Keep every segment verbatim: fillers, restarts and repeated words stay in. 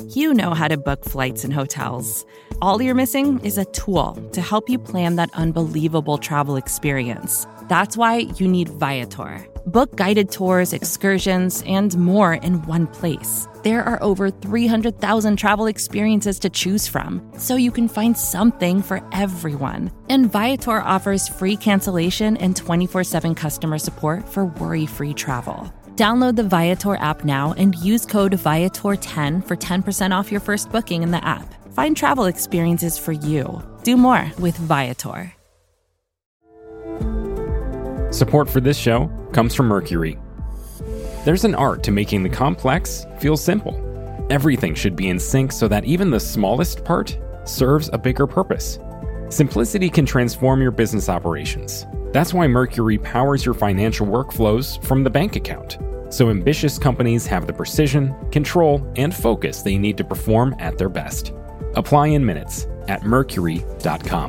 You know how to book flights and hotels. All you're missing is a tool to help you plan that unbelievable travel experience. That's why you need Viator. Book guided tours, excursions, and more in one place. There are over three hundred thousand travel experiences to choose from, so you can find something for everyone. And Viator offers free cancellation and twenty-four seven customer support for worry-free travel. Download the Viator app now and use code Viator ten for ten percent off your first booking in the app. Find travel experiences for you. Do more with Viator. Support for this show comes from Mercury. There's an art to making the complex feel simple. Everything should be in sync so that even the smallest part serves a bigger purpose. Simplicity can transform your business operations. That's why Mercury powers your financial workflows from the bank account, so ambitious companies have the precision, control, and focus they need to perform at their best. Apply in minutes at mercury dot com.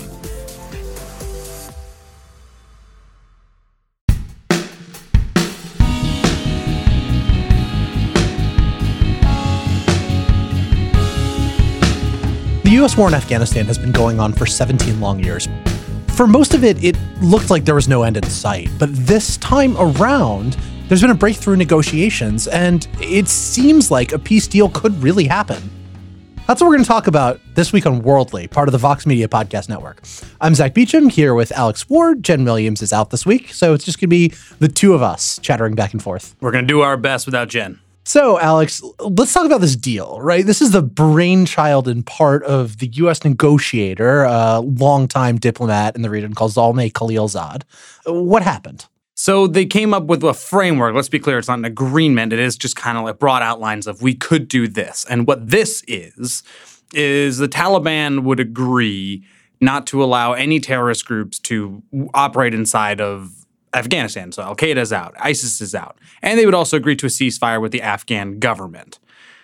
The U S war in Afghanistan has been going on for seventeen long years. For most of it, it looked like there was no end in sight. But this time around, there's been a breakthrough in negotiations, and it seems like a peace deal could really happen. That's what we're going to talk about this week on Worldly, part of the Vox Media Podcast Network. I'm Zach Beecham, here with Alex Ward. Jen Williams is out this week, so it's just going to be the two of us chattering back and forth. We're going to do our best without Jen. So, Alex, let's talk about this deal, right? This is the brainchild and part of the U S negotiator, a longtime diplomat in the region called Zalmay Khalilzad. What happened? So they came up with a framework. Let's be clear, it's not an agreement. It is just kind of like broad outlines of we could do this. And what this is, is the Taliban would agree not to allow any terrorist groups to operate inside of Afghanistan. So Al-Qaeda is out, ISIS is out. And they would also agree to a ceasefire with the Afghan government.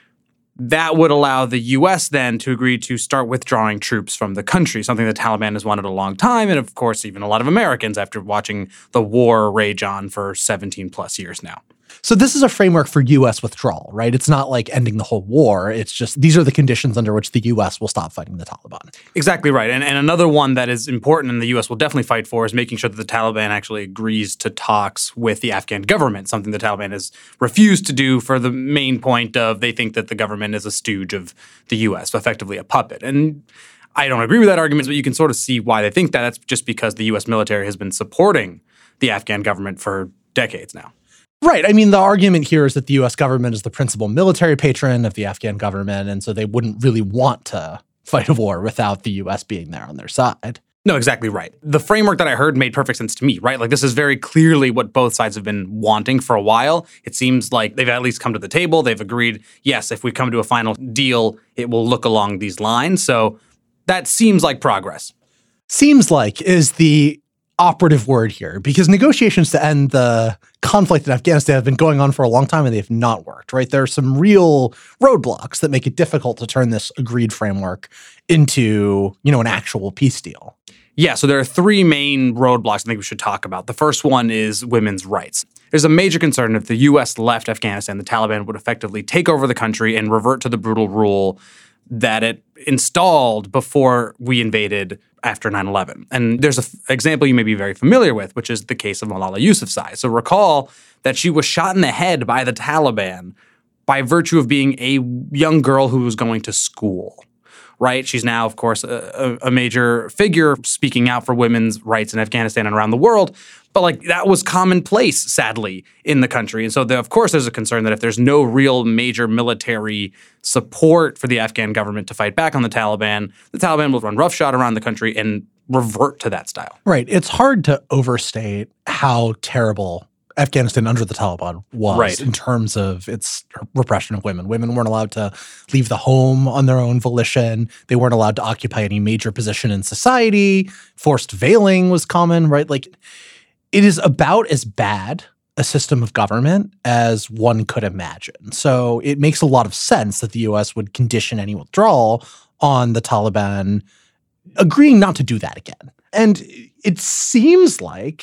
That would allow the U S then to agree to start withdrawing troops from the country, something the Taliban has wanted a long time. And of course, even a lot of Americans after watching the war rage on for seventeen plus years now. So this is a framework for U S withdrawal, right? It's not like ending the whole war. It's just these are the conditions under which the U S will stop fighting the Taliban. Exactly right. And, and another one that is important and the U S will definitely fight for is making sure that the Taliban actually agrees to talks with the Afghan government, something the Taliban has refused to do for the main point of they think that the government is a stooge of the U S, effectively a puppet. And I don't agree with that argument, but you can sort of see why they think that. That's just because the U S military has been supporting the Afghan government for decades now. Right. I mean, the argument here is that the U S government is the principal military patron of the Afghan government, and so they wouldn't really want to fight a war without the U S being there on their side. No, exactly right. The framework that I heard made perfect sense to me, right? Like this is very clearly what both sides have been wanting for a while. It seems like they've at least come to the table. They've agreed, yes, if we come to a final deal, it will look along these lines. So that seems like progress. Seems like is the operative word here, because negotiations to end the conflict in Afghanistan have been going on for a long time and they've not worked, right? There are some real roadblocks that make it difficult to turn this agreed framework into, you know, an actual peace deal. Yeah, so there are three main roadblocks I think we should talk about. The first one is women's rights. There's a major concern if the U S left Afghanistan, the Taliban would effectively take over the country and revert to the brutal rule that it installed before we invaded after nine eleven. And there's an f- example you may be very familiar with, which is the case of Malala Yousafzai. So recall that she was shot in the head by the Taliban by virtue of being a young girl who was going to school, right? She's now, of course, a, a major figure speaking out for women's rights in Afghanistan and around the world. But like that was commonplace, sadly, in the country. And so, there, of course, there's a concern that if there's no real major military support for the Afghan government to fight back on the Taliban, the Taliban will run roughshod around the country and revert to that style. Right. It's hard to overstate how terrible Afghanistan under the Taliban was right. in terms of its repression of women. Women weren't allowed to leave the home on their own volition. They weren't allowed to occupy any major position in society. Forced veiling was common, right? Like, it is about as bad a system of government as one could imagine. So it makes a lot of sense that the U S would condition any withdrawal on the Taliban agreeing not to do that again. And it seems like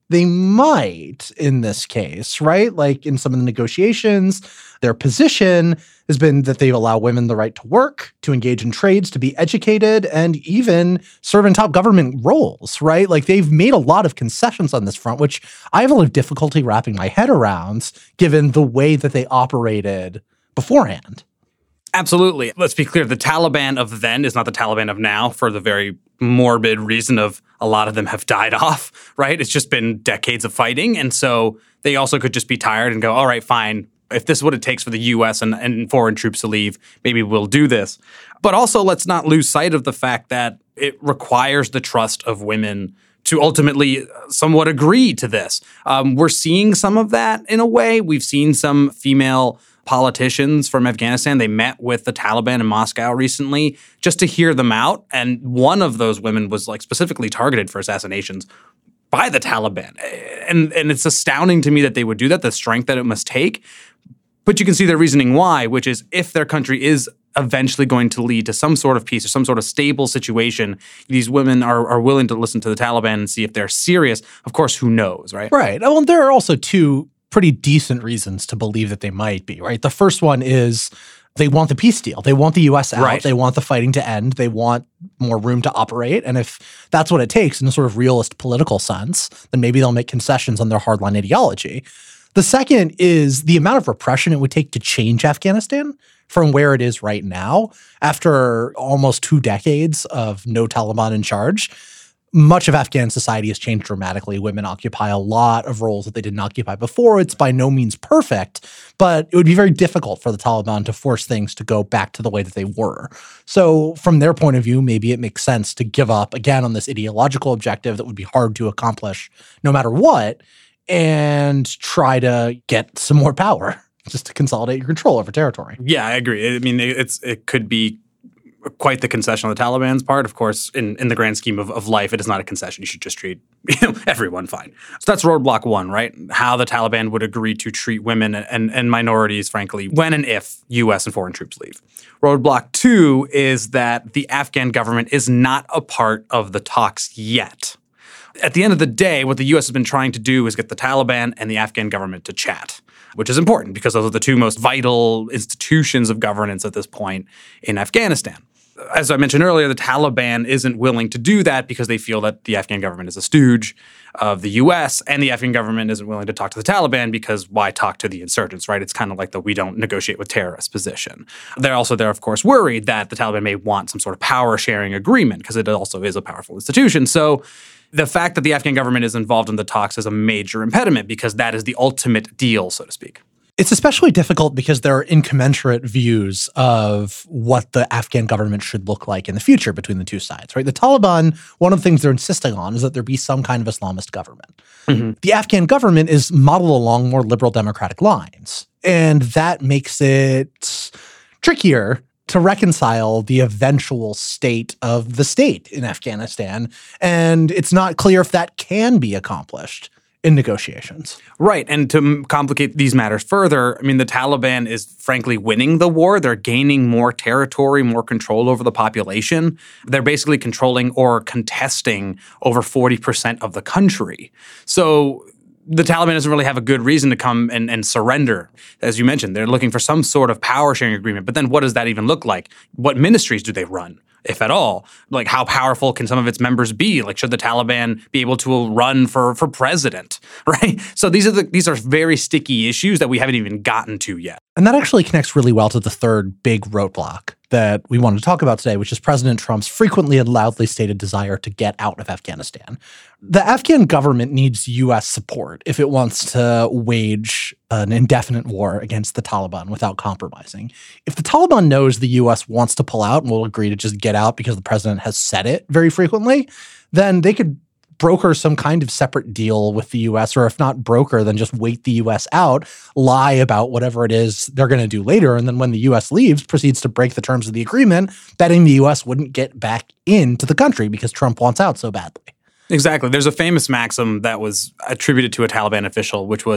they might in this case, right? Like in some of the negotiations, their position has been that they allow women the right to work, to engage in trades, to be educated, and even serve in top government roles, right? Like they've made a lot of concessions on this front, which I have a lot of difficulty wrapping my head around given the way that they operated beforehand. Absolutely. Let's be clear. The Taliban of then is not the Taliban of now for the very morbid reason of a lot of them have died off, right? It's just been decades of fighting. And so they also could just be tired and go, all right, fine. If this is what it takes for the U S and, and foreign troops to leave, maybe we'll do this. But also let's not lose sight of the fact that it requires the trust of women to ultimately somewhat agree to this. Um, we're seeing some of that in a way. We've seen some female politicians from Afghanistan. They met with the Taliban in Moscow recently just to hear them out. And one of those women was like specifically targeted for assassinations by the Taliban. And, and it's astounding to me that they would do that, the strength that it must take. But you can see their reasoning why, which is if their country is eventually going to lead to some sort of peace or some sort of stable situation, these women are, are willing to listen to the Taliban and see if they're serious. Of course, who knows, right? Right. Well, there are also two pretty decent reasons to believe that they might be, right? The first one is they want the peace deal. They want the U S out. Right. They want the fighting to end. They want more room to operate. And if that's what it takes in a sort of realist political sense, then maybe they'll make concessions on their hardline ideology. The second is the amount of repression it would take to change Afghanistan from where it is right now. After almost two decades of no Taliban in charge, much of Afghan society has changed dramatically. Women occupy a lot of roles that they didn't occupy before. It's by no means perfect, but it would be very difficult for the Taliban to force things to go back to the way that they were. So from their point of view, maybe it makes sense to give up, again, on this ideological objective that would be hard to accomplish no matter what, and try to get some more power just to consolidate your control over territory. Yeah, I agree. I mean, it's it could be quite the concession on the Taliban's part. Of course, in, in the grand scheme of, of life, it is not a concession. You should just treat you know, everyone fine. So that's roadblock one, right? How the Taliban would agree to treat women and, and minorities, frankly, when and if U S and foreign troops leave. Roadblock two is that the Afghan government is not a part of the talks yet. At the end of the day, what the U S has been trying to do is get the Taliban and the Afghan government to chat, which is important because those are the two most vital institutions of governance at this point in Afghanistan. As I mentioned earlier, the Taliban isn't willing to do that because they feel that the Afghan government is a stooge of the U S, and the Afghan government isn't willing to talk to the Taliban because why talk to the insurgents, right? It's kind of like the we don't negotiate with terrorists position. They're also, they're of course worried that the Taliban may want some sort of power-sharing agreement because it also is a powerful institution. So the fact that the Afghan government is involved in the talks is a major impediment because that is the ultimate deal, so to speak. It's especially difficult because there are incommensurate views of what the Afghan government should look like in the future between the two sides, right? The Taliban, one of the things they're insisting on is that there be some kind of Islamist government. Mm-hmm. The Afghan government is modeled along more liberal democratic lines, and that makes it trickier to reconcile the eventual state of the state in Afghanistan. And it's not clear if that can be accomplished in negotiations. Right. And to complicate these matters further, I mean, the Taliban is frankly winning the war. They're gaining more territory, more control over the population. They're basically controlling or contesting over forty percent of the country. So the Taliban doesn't really have a good reason to come and, and surrender. As you mentioned, they're looking for some sort of power-sharing agreement. But then what does that even look like? What ministries do they run, if at all? Like, how powerful can some of its members be? Like, should the Taliban be able to run for, for president, right? So these are the these are very sticky issues that we haven't even gotten to yet. And that actually connects really well to the third big roadblock that we wanted to talk about today, which is President Trump's frequently and loudly stated desire to get out of Afghanistan. The Afghan government needs U S support if it wants to wage an indefinite war against the Taliban without compromising. If the Taliban knows the U S wants to pull out and will agree to just get out because the president has said it very frequently, then they could broker some kind of separate deal with the U S, or if not broker, then just wait the U S out, lie about whatever it is they're going to do later, and then when the U S leaves, proceeds to break the terms of the agreement, betting the U S wouldn't get back into the country because Trump wants out so badly. Exactly. There's a famous maxim that was attributed to a Taliban official, which was,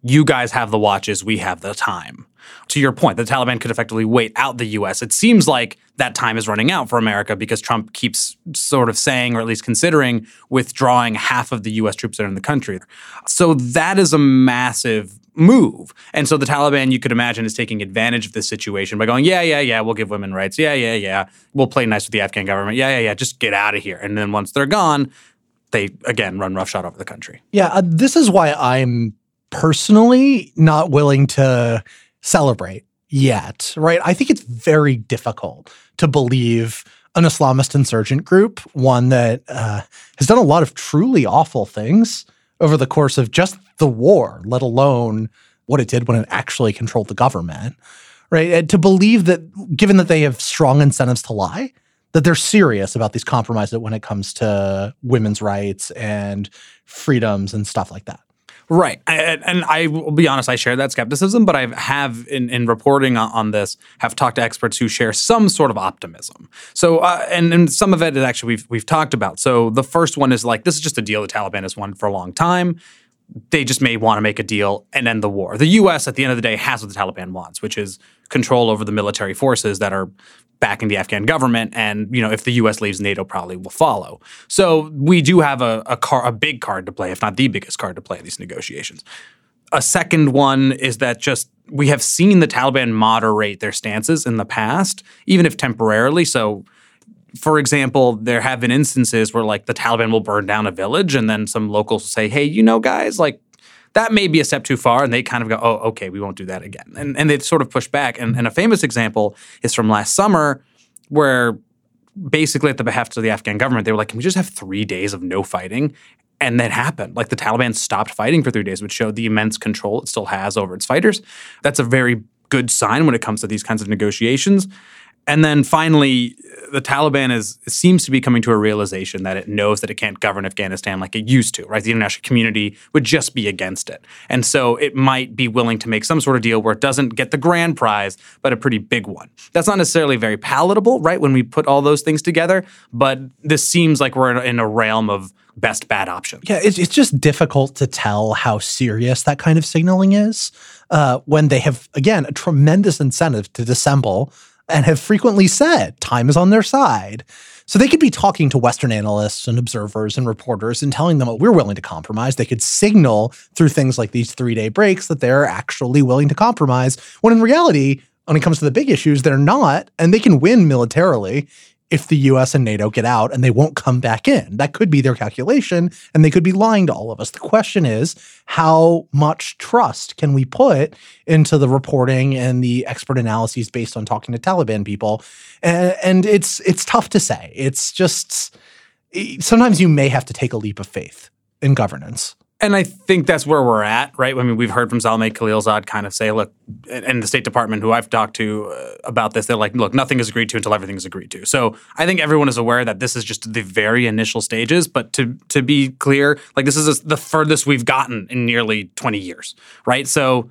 you guys have the watches, we have the time. To your point, the Taliban could effectively wait out the U S. It seems like that time is running out for America because Trump keeps sort of saying, or at least considering, withdrawing half of the U S troops that are in the country. So that is a massive move. And so the Taliban, you could imagine, is taking advantage of this situation by going, yeah, yeah, yeah, we'll give women rights. Yeah, yeah, yeah. We'll play nice with the Afghan government. Yeah, yeah, yeah, just get out of here. And then once they're gone, they, again, run roughshod over the country. Yeah, uh, this is why I'm personally not willing to celebrate yet, right? I think it's very difficult to believe an Islamist insurgent group, one that uh, has done a lot of truly awful things over the course of just the war, let alone what it did when it actually controlled the government, right? And to believe that, given that they have strong incentives to lie, that they're serious about these compromises when it comes to women's rights and freedoms and stuff like that. Right. And, and I will be honest, I share that skepticism, but I have, in, in reporting on, on this, have talked to experts who share some sort of optimism. So, uh, and, and some of it is actually we've, we've talked about. So the first one is like, this is just a deal the Taliban has wanted for a long time. They just may want to make a deal and end the war. The U S, at the end of the day, has what the Taliban wants, which is control over the military forces that are backing the Afghan government. And, you know, if the U S leaves, NATO probably will follow. So we do have a, a, car, a big card to play, if not the biggest card to play in these negotiations. A second one is that just we have seen the Taliban moderate their stances in the past, even if temporarily. So, for example, there have been instances where, like, the Taliban will burn down a village and then some locals will say, hey, you know, guys, like, that may be a step too far. And they kind of go, oh, okay, we won't do that again. And and they sort of push back. And, and a famous example is from last summer where basically at the behest of the Afghan government, they were like, can we just have three days of no fighting? And that happened. Like, the Taliban stopped fighting for three days, which showed the immense control it still has over its fighters. That's a very good sign when it comes to these kinds of negotiations. And then finally, the Taliban is seems to be coming to a realization that it knows that it can't govern Afghanistan like it used to, right? The international community would just be against it. And so it might be willing to make some sort of deal where it doesn't get the grand prize, but a pretty big one. That's not necessarily very palatable, right, when we put all those things together, but this seems like we're in a realm of best bad option. Yeah, it's, it's just difficult to tell how serious that kind of signaling is uh, when they have, again, a tremendous incentive to dissemble and have frequently said time is on their side. So they could be talking to Western analysts and observers and reporters and telling them, oh, we're willing to compromise. They could signal through things like these three-day breaks that they're actually willing to compromise, when in reality, when it comes to the big issues, they're not, and they can win militarily if the U S and NATO get out and they won't come back in. That could be their calculation, and they could be lying to all of us. The question is, how much trust can we put into the reporting and the expert analyses based on talking to Taliban people? And, and it's it's tough to say. It's just, sometimes you may have to take a leap of faith in governance. And I think that's where we're at, right? I mean, we've heard from Zalmay Khalilzad kind of say, look, and the State Department, who I've talked to uh, about this, they're like, look, nothing is agreed to until everything is agreed to. So I think everyone is aware that this is just the very initial stages. But to to be clear, like, this is the furthest we've gotten in nearly twenty years, right? So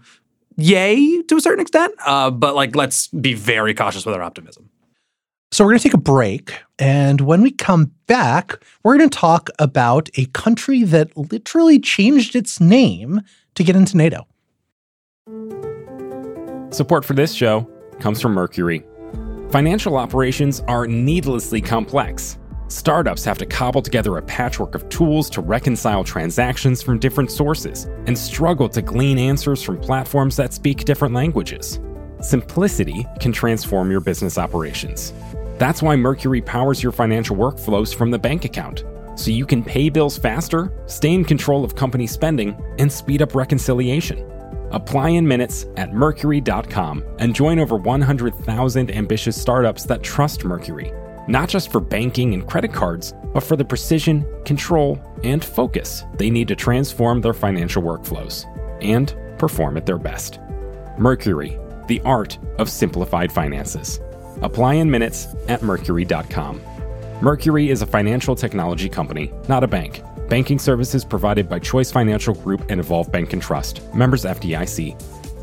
yay to a certain extent, uh, but like, let's be very cautious with our optimism. So we're going to take a break, and when we come back, we're going to talk about a country that literally changed its name to get into NATO. Support for this show comes from Mercury. Financial operations are needlessly complex. Startups have to cobble together a patchwork of tools to reconcile transactions from different sources and struggle to glean answers from platforms that speak different languages. Simplicity can transform your business operations. That's why Mercury powers your financial workflows from the bank account, so you can pay bills faster, stay in control of company spending, and speed up reconciliation. Apply in minutes at Mercury dot com and join over one hundred thousand ambitious startups that trust Mercury, not just for banking and credit cards, but for the precision, control, and focus they need to transform their financial workflows and perform at their best. Mercury, the art of simplified finances. Apply in minutes at Mercury dot com. Mercury is a financial technology company, not a bank. Banking services provided by Choice Financial Group and Evolve Bank and Trust. Members F D I C.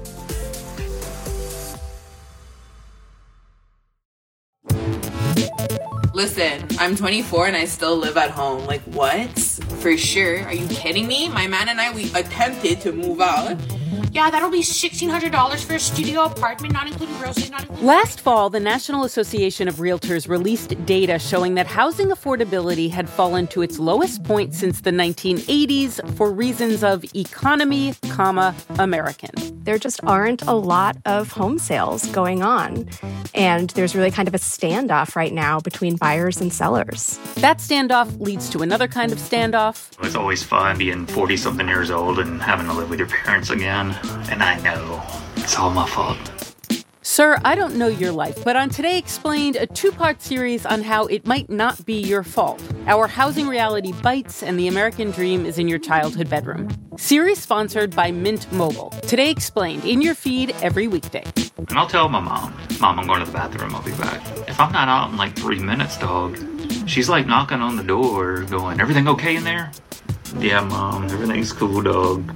Listen, I'm twenty-four and I still live at home. Like, what? For sure. Are you kidding me? My man and I, we attempted to move out. Yeah, that'll be sixteen hundred dollars for a studio apartment, not including groceries, not including... Last fall, the National Association of Realtors released data showing that housing affordability had fallen to its lowest point since the nineteen eighties for reasons of economy, comma, American. There just aren't a lot of home sales going on. And there's really kind of a standoff right now between buyers and sellers. That standoff leads to another kind of standoff. It's always fun being forty-something years old and having to live with your parents again. And I know it's all my fault. Sir, I don't know your life, but on Today Explained, a two-part series on how it might not be your fault. Our housing reality bites and the American dream is in your childhood bedroom. Series sponsored by Mint Mobile. Today Explained, in your feed every weekday. And I'll tell my mom, Mom, I'm going to the bathroom, I'll be back. If I'm not out in like three minutes, dog, she's like knocking on the door going, everything okay in there? Yeah, Mom, everything's cool, dog.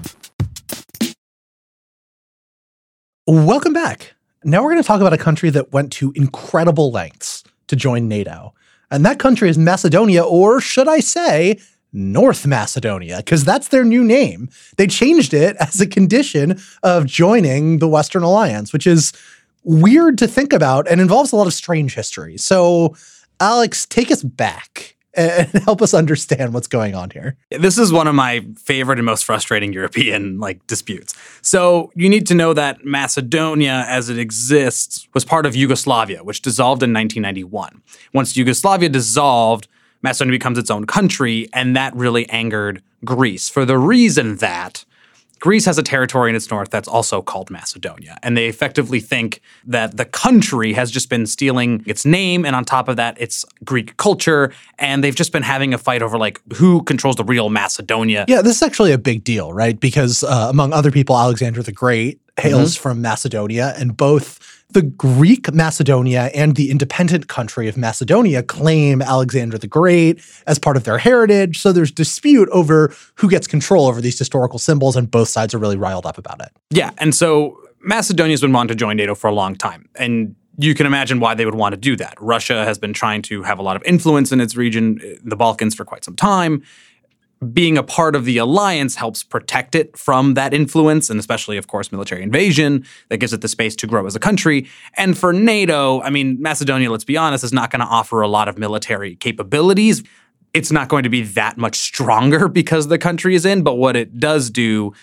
Welcome back. Now we're going to talk about a country that went to incredible lengths to join NATO. And that country is Macedonia, or should I say, North Macedonia, because that's their new name. They changed it as a condition of joining the Western Alliance, which is weird to think about and involves a lot of strange history. So, Alex, take us back and help us understand what's going on here. This is one of my favorite and most frustrating European like disputes. So you need to know that Macedonia, as it exists, was part of Yugoslavia, which dissolved in nineteen ninety-one. Once Yugoslavia dissolved, Macedonia becomes its own country, and that really angered Greece for the reason that Greece has a territory in its north that's also called Macedonia, and they effectively think that the country has just been stealing its name, and on top of that, it's Greek culture, and they've just been having a fight over, like, who controls the real Macedonia. Yeah, this is actually a big deal, right? Because uh, among other people, Alexander the Great hails mm-hmm. from Macedonia, and both the Greek Macedonia and the independent country of Macedonia claim Alexander the Great as part of their heritage. So there's dispute over who gets control over these historical symbols, and both sides are really riled up about it. Yeah, and so Macedonia's been wanting to join NATO for a long time, and you can imagine why they would want to do that. Russia has been trying to have a lot of influence in its region, the Balkans, for quite some time. Being a part of the alliance helps protect it from that influence, and especially, of course, military invasion that gives it the space to grow as a country. And for NATO, I mean, Macedonia, let's be honest, is not going to offer a lot of military capabilities. It's not going to be that much stronger because the country is in, but what it does do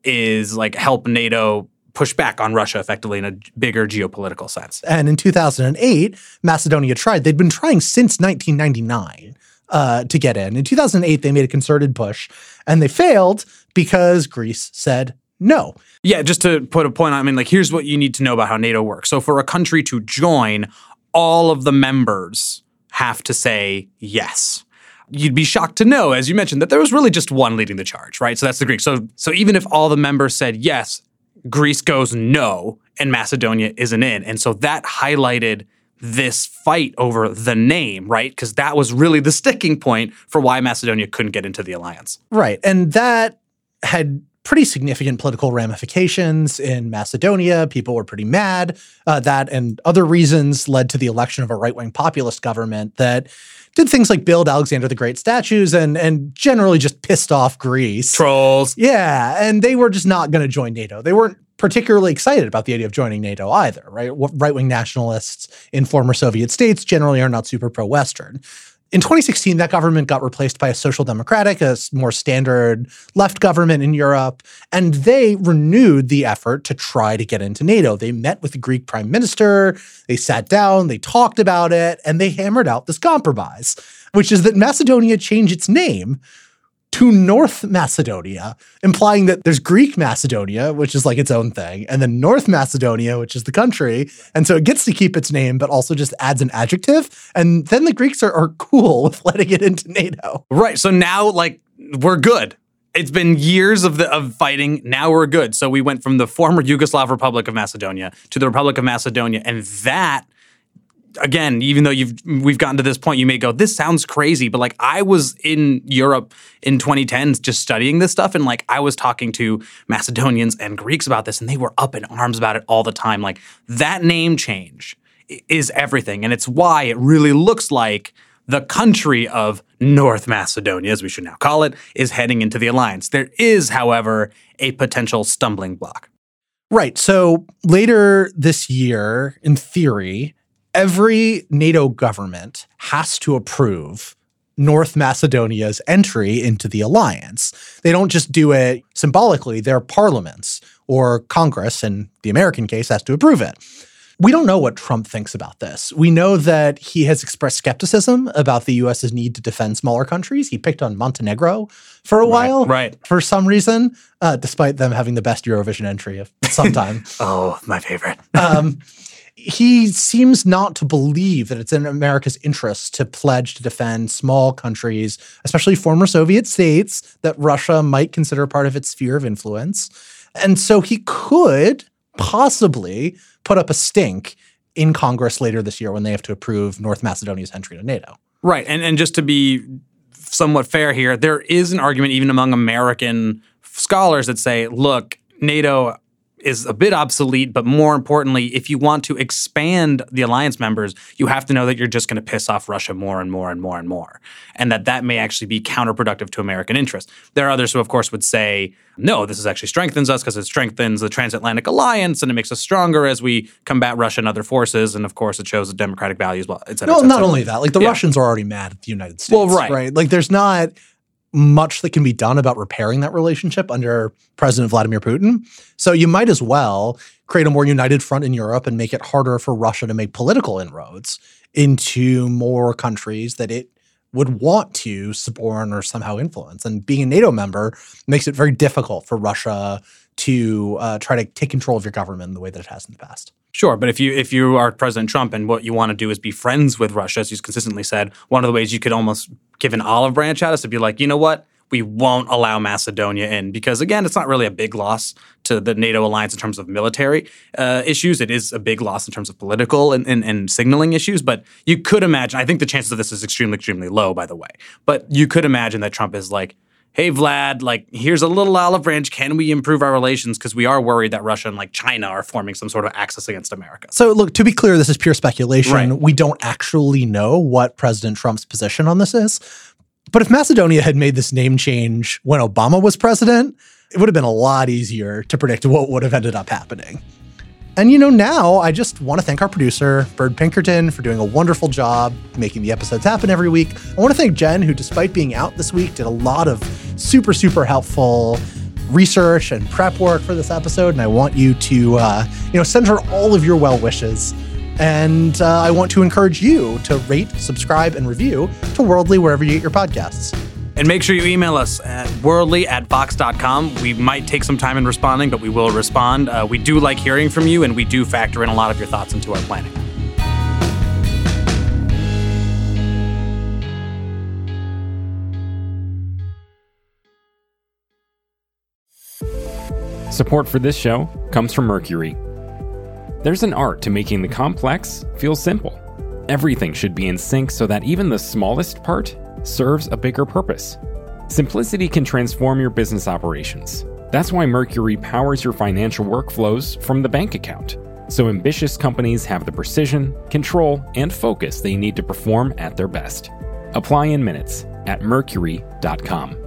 is like help NATO push back on Russia effectively in a bigger geopolitical sense. And in two thousand eight, Macedonia tried. They'd been trying since nineteen ninety-nine. Uh, to get in. In two thousand eight, they made a concerted push, and they failed because Greece said no. Yeah, just to put a point on, I mean, like, here's what you need to know about how NATO works. So for a country to join, all of the members have to say yes. You'd be shocked to know, as you mentioned, that there was really just one leading the charge, right? So that's the Greeks. So, so even if all the members said yes, Greece goes no, and Macedonia isn't in. And so that highlighted this fight over the name, right? Because that was really the sticking point for why Macedonia couldn't get into the alliance. Right. And that had pretty significant political ramifications in Macedonia. People were pretty mad. Uh, that and other reasons led to the election of a right-wing populist government that did things like build Alexander the Great statues and and generally just pissed off Greece. Trolls. Yeah. And they were just not going to join NATO. They weren't particularly excited about the idea of joining NATO either, right? Right-wing nationalists in former Soviet states generally are not super pro-Western. In twenty sixteen, that government got replaced by a social democratic, a more standard left government in Europe, and they renewed the effort to try to get into NATO. They met with the Greek prime minister, they sat down, they talked about it, and they hammered out this compromise, which is that Macedonia change its name to North Macedonia, implying that there's Greek Macedonia, which is like its own thing, and then North Macedonia, which is the country. And so it gets to keep its name, but also just adds an adjective. And then the Greeks are, are cool with letting it into NATO. Right. So now, like, we're good. It's been years of the of fighting. Now we're good. So we went from the former Yugoslav Republic of Macedonia to the Republic of Macedonia, and that, again, even though you've we've gotten to this point, you may go, this sounds crazy, but like I was in Europe in twenty tens just studying this stuff, and like I was talking to Macedonians and Greeks about this, and they were up in arms about it all the time. Like that name change is everything, and it's why it really looks like the country of North Macedonia, as we should now call it, is heading into the alliance. There is, however, a potential stumbling block. Right. So later this year, in theory, every NATO government has to approve North Macedonia's entry into the alliance. They don't just do it symbolically. Their parliaments or Congress, in the American case, has to approve it. We don't know what Trump thinks about this. We know that he has expressed skepticism about the U S's need to defend smaller countries. He picked on Montenegro for a while, right, right. for some reason, uh, despite them having the best Eurovision entry of some time. Oh, my favorite. um, he seems not to believe that it's in America's interest to pledge to defend small countries, especially former Soviet states that Russia might consider part of its sphere of influence. And so he could possibly put up a stink in Congress later this year when they have to approve North Macedonia's entry to NATO. Right. And and just to be somewhat fair here, there is an argument even among American scholars that say, look, NATO is a bit obsolete, but more importantly, if you want to expand the alliance members, you have to know that you're just going to piss off Russia more and more and more and more, and that that may actually be counterproductive to American interests. There are others who, of course, would say, no, this is actually strengthens us because it strengthens the transatlantic alliance and it makes us stronger as we combat Russia and other forces, and of course, it shows the democratic values, well, et cetera, No, et cetera. not only that, like the Yeah. Russians are already mad at the United States. Well, right. right? Like there's not much that can be done about repairing that relationship under President Vladimir Putin. So you might as well create a more united front in Europe and make it harder for Russia to make political inroads into more countries that it would want to suborn or somehow influence. And being a NATO member makes it very difficult for Russia to uh, try to take control of your government in the way that it has in the past. Sure, but if you if you are President Trump and what you want to do is be friends with Russia, as he's consistently said, one of the ways you could almost give an olive branch at us to be like, you know what, we won't allow Macedonia in because, again, it's not really a big loss to the NATO alliance in terms of military uh, issues. It is a big loss in terms of political and, and, and signaling issues. But you could imagine, I think the chances of this is extremely, extremely low, by the way. But you could imagine that Trump is like, hey, Vlad, like, here's a little olive branch. Can we improve our relations? Because we are worried that Russia and like China are forming some sort of axis against America. So look, to be clear, this is pure speculation. Right. We don't actually know what President Trump's position on this is. But if Macedonia had made this name change when Obama was president, it would have been a lot easier to predict what would have ended up happening. And, you know, now I just want to thank our producer, Bird Pinkerton, for doing a wonderful job making the episodes happen every week. I want to thank Jen, who, despite being out this week, did a lot of super, super helpful research and prep work for this episode. And I want you to, uh, you know, send her all of your well wishes. And uh, I want to encourage you to rate, subscribe, and review to Worldly wherever you get your podcasts. And make sure you email us at worldly at vox dot com. We might take some time in responding, but we will respond. Uh, we do like hearing from you, and we do factor in a lot of your thoughts into our planning. Support for this show comes from Mercury. There's an art to making the complex feel simple. Everything should be in sync so that even the smallest part serves a bigger purpose. Simplicity can transform your business operations. That's why Mercury powers your financial workflows from the bank account, so ambitious companies have the precision, control, and focus they need to perform at their best. Apply in minutes at mercury dot com.